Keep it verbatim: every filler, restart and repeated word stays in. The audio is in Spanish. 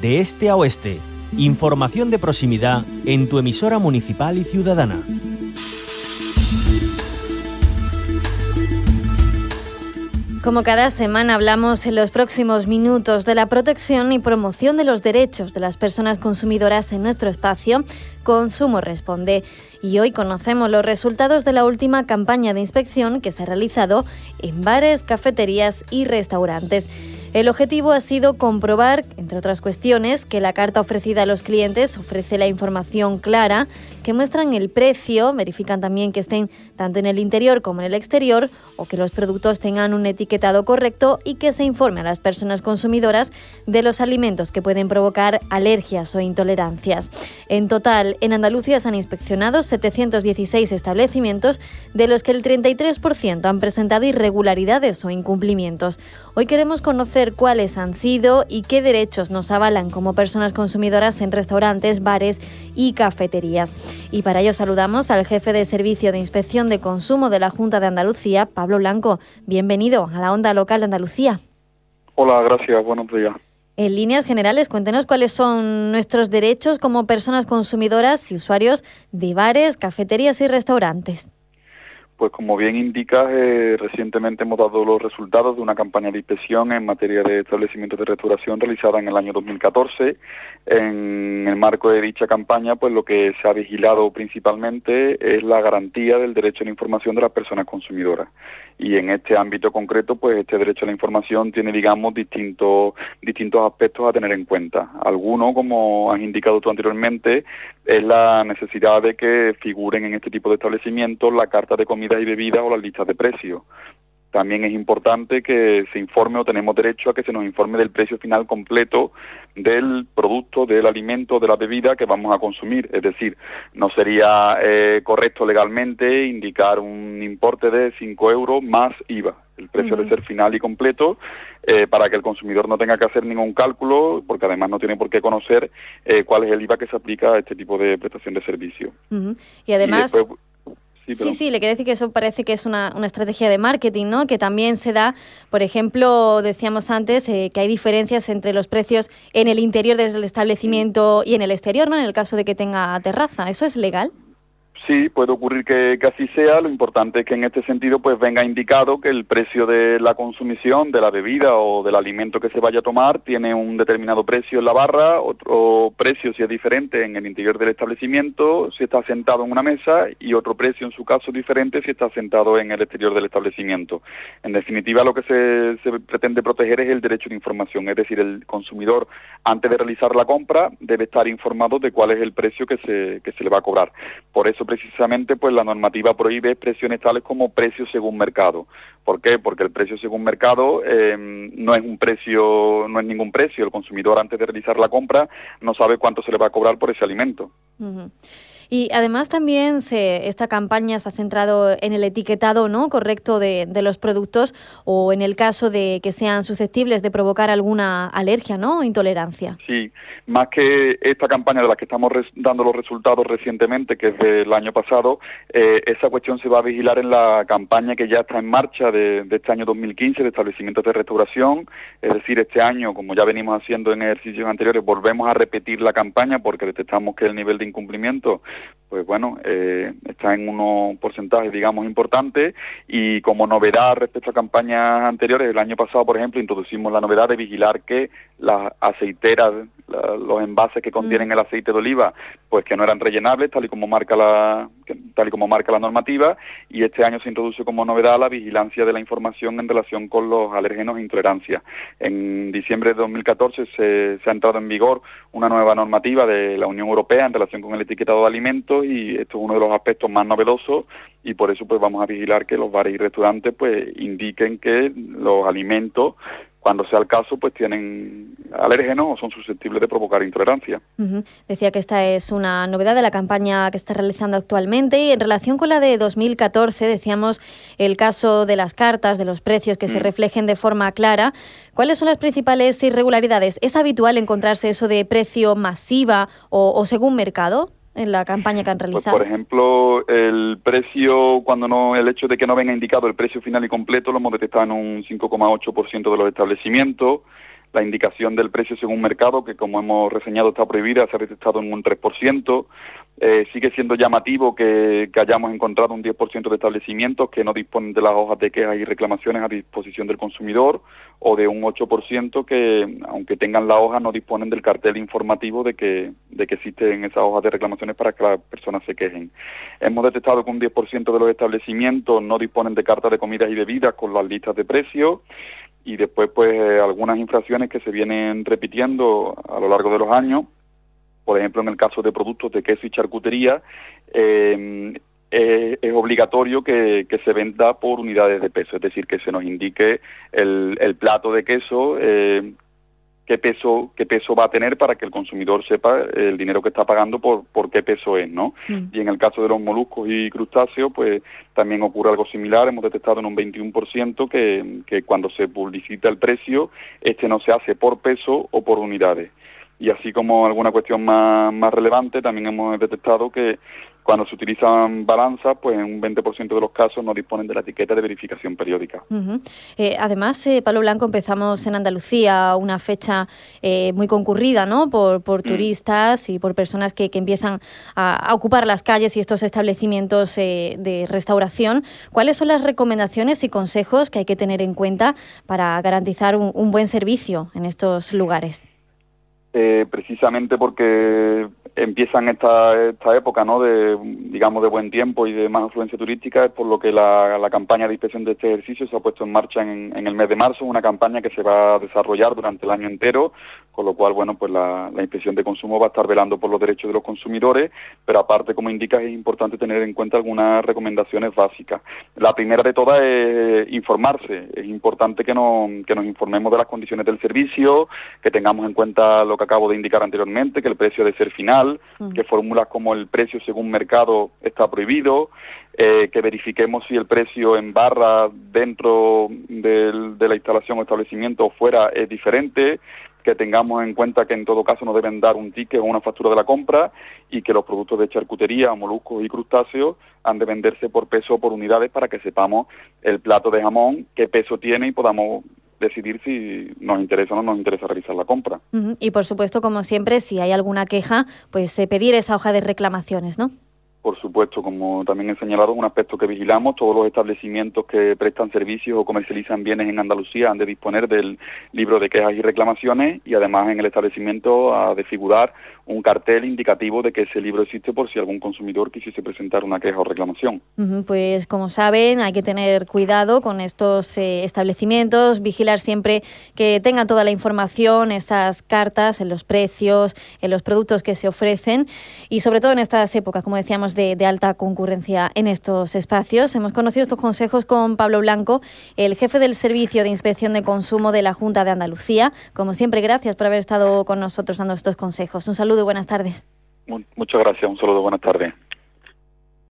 de este a oeste. Información de proximidad en tu emisora municipal y ciudadana. Como cada semana hablamos en los próximos minutos de la protección y promoción de los derechos de las personas consumidoras en nuestro espacio, Consumo Responde. Y hoy conocemos los resultados de la última campaña de inspección que se ha realizado en bares, cafeterías y restaurantes. El objetivo ha sido comprobar, entre otras cuestiones, que la carta ofrecida a los clientes ofrece la información clara, que muestran el precio, verifican también que estén tanto en el interior como en el exterior, o que los productos tengan un etiquetado correcto y que se informe a las personas consumidoras de los alimentos que pueden provocar alergias o intolerancias. En total, en Andalucía se han inspeccionado setecientos dieciséis establecimientos, de los que el treinta y tres por ciento han presentado irregularidades o incumplimientos. Hoy queremos conocer cuáles han sido y qué derechos nos avalan como personas consumidoras en restaurantes, bares y cafeterías. Y para ello saludamos al jefe de Servicio de Inspección de Consumo de la Junta de Andalucía, Pablo Blanco. Bienvenido a la Onda Local de Andalucía. Hola, gracias. Buenos días. En líneas generales, cuéntenos cuáles son nuestros derechos como personas consumidoras y usuarios de bares, cafeterías y restaurantes. Pues como bien indicas, eh, recientemente hemos dado los resultados de una campaña de inspección en materia de establecimientos de restauración realizada en el año dos mil catorce. En el marco de dicha campaña, pues lo que se ha vigilado principalmente es la garantía del derecho a la información de las personas consumidoras. Y en este ámbito concreto, pues este derecho a la información tiene, digamos, distintos distintos aspectos a tener en cuenta. Alguno, como has indicado tú anteriormente, es la necesidad de que figuren en este tipo de establecimientos la carta de comidas y bebidas o las listas de precios. También es importante que se informe o tenemos derecho a que se nos informe del precio final completo del producto, del alimento, de la bebida que vamos a consumir. Es decir, no sería eh, correcto legalmente indicar un importe de cinco euros más I V A. El precio uh-huh. debe ser final y completo eh, para que el consumidor no tenga que hacer ningún cálculo, porque además no tiene por qué conocer eh, cuál es el I V A que se aplica a este tipo de prestación de servicio. Uh-huh. Y además... Y después, Sí, sí, sí, le quiero decir que eso parece que es una, una estrategia de marketing, ¿no? Que también se da, por ejemplo, decíamos antes eh, que hay diferencias entre los precios en el interior del establecimiento y en el exterior, ¿no? En el caso de que tenga terraza. ¿Eso es legal? Sí, puede ocurrir que, que así sea. Lo importante es que en este sentido pues venga indicado que el precio de la consumición de la bebida o del alimento que se vaya a tomar tiene un determinado precio en la barra, otro precio si es diferente en el interior del establecimiento, si está sentado en una mesa, y otro precio en su caso diferente si está sentado en el exterior del establecimiento. En definitiva, lo que se, se pretende proteger es el derecho de información, es decir, el consumidor antes de realizar la compra debe estar informado de cuál es el precio que se, que se le va a cobrar. Por eso precisamente pues la normativa prohíbe expresiones tales como precio según mercado. ¿Por qué? Porque el precio según mercado eh, no es un precio, no es ningún precio. El consumidor antes de realizar la compra no sabe cuánto se le va a cobrar por ese alimento. Uh-huh. Y además también se, esta campaña se ha centrado en el etiquetado, ¿no?, correcto de, de los productos, o en el caso de que sean susceptibles de provocar alguna alergia, ¿no?, o intolerancia. Sí, más que esta campaña de la que estamos res, dando los resultados recientemente, que es del año pasado, eh, esa cuestión se va a vigilar en la campaña que ya está en marcha de, de este año dos mil quince de establecimientos de restauración. Es decir, este año, como ya venimos haciendo en ejercicios anteriores, volvemos a repetir la campaña porque detectamos que el nivel de incumplimiento pues bueno, eh, está en unos porcentajes, digamos, importantes, y como novedad respecto a campañas anteriores, el año pasado, por ejemplo, introducimos la novedad de vigilar que las aceiteras, la, los envases que contienen mm. el aceite de oliva, pues que no eran rellenables, tal y como marca la tal y como marca la normativa, y este año se introduce como novedad la vigilancia de la información en relación con los alérgenos e intolerancias. En diciembre de dos mil catorce se, se ha entrado en vigor una nueva normativa de la Unión Europea en relación con el etiquetado de alimentos, y esto es uno de los aspectos más novedosos, y por eso pues vamos a vigilar que los bares y restaurantes pues indiquen que los alimentos, cuando sea el caso, pues tienen alérgenos o son susceptibles de provocar intolerancia. Uh-huh. Decía que esta es una novedad de la campaña que está realizando actualmente, y en relación con la de dos mil catorce, decíamos el caso de las cartas, de los precios que mm. se reflejen de forma clara. ¿Cuáles son las principales irregularidades? ¿Es habitual encontrarse eso de precio masiva o, o según mercado en la campaña que han realizado? Pues, por ejemplo, el precio, cuando no, el hecho de que no venga indicado el precio final y completo, lo hemos detectado en un cinco coma ocho por ciento de los establecimientos. la indicación del precio según mercado, que como hemos reseñado está prohibida, se ha detectado en un tres por ciento. Eh, sigue siendo llamativo que, que hayamos encontrado un diez por ciento de establecimientos que no disponen de las hojas de quejas y reclamaciones a disposición del consumidor, o de un ocho por ciento que, aunque tengan la hoja, no disponen del cartel informativo de que, de que existen esas hojas de reclamaciones para que las personas se quejen. Hemos detectado que un diez por ciento de los establecimientos no disponen de cartas de comidas y bebidas con las listas de precios, y después pues eh, algunas infracciones que se vienen repitiendo a lo largo de los años. Por ejemplo, en el caso de productos de queso y charcutería, eh, eh, es obligatorio que, que se venda por unidades de peso, es decir, que se nos indique el, el plato de queso, eh, qué peso qué peso va a tener, para que el consumidor sepa el dinero que está pagando por por qué peso es, ¿no? Mm. Y en el caso de los moluscos y crustáceos, pues también ocurre algo similar. Hemos detectado en un veintiuno por ciento que, que cuando se publicita el precio, este no se hace por peso o por unidades. Y así como alguna cuestión más, más relevante, también hemos detectado que cuando se utilizan balanzas, pues en un veinte por ciento de los casos no disponen de la etiqueta de verificación periódica. Uh-huh. Eh, además, eh, Pablo Blanco, empezamos en Andalucía una fecha eh, muy concurrida, ¿no?, por, por turistas mm. y por personas que, que empiezan a, a ocupar las calles y estos establecimientos eh, de restauración. ¿Cuáles son las recomendaciones y consejos que hay que tener en cuenta para garantizar un, un buen servicio en estos lugares? Eh, precisamente porque empiezan esta esta época, ¿no?, de, digamos, de buen tiempo y de más afluencia turística, es por lo que la, la campaña de inspección de este ejercicio se ha puesto en marcha en, en el mes de marzo, una campaña que se va a desarrollar durante el año entero, con lo cual, bueno, pues la, la Inspección de Consumo va a estar velando por los derechos de los consumidores, pero aparte, como indicas, es importante tener en cuenta algunas recomendaciones básicas. La primera de todas es informarse. Es importante que, no, que nos informemos de las condiciones del servicio, que tengamos en cuenta lo que acabo de indicar anteriormente, que el precio debe ser final, mm. que fórmulas como el precio según mercado está prohibido, eh, que verifiquemos si el precio en barra dentro del, de la instalación o establecimiento o fuera es diferente, que tengamos en cuenta que en todo caso no deben dar un ticket o una factura de la compra, y que los productos de charcutería, moluscos y crustáceos han de venderse por peso o por unidades, para que sepamos el plato de jamón, qué peso tiene, y podamos decidir si nos interesa o no nos interesa realizar la compra. Uh-huh. Y por supuesto, como siempre, si hay alguna queja, pues eh, pedir esa hoja de reclamaciones, ¿no? Por supuesto, como también he señalado, un aspecto que vigilamos: todos los establecimientos que prestan servicios o comercializan bienes en Andalucía han de disponer del libro de quejas y reclamaciones, y además en el establecimiento ha de figurar un cartel indicativo de que ese libro existe por si algún consumidor quisiese presentar una queja o reclamación. Uh-huh. Pues como saben, hay que tener cuidado con estos eh, establecimientos, vigilar siempre que tengan toda la información, esas cartas en los precios, en los productos que se ofrecen, y sobre todo en estas épocas, como decíamos, De, de alta concurrencia en estos espacios. Hemos conocido estos consejos con Pablo Blanco, el jefe del Servicio de Inspección de Consumo de la Junta de Andalucía. Como siempre, gracias por haber estado con nosotros dando estos consejos. Un saludo y buenas tardes. Muchas gracias, un saludo, buenas tardes.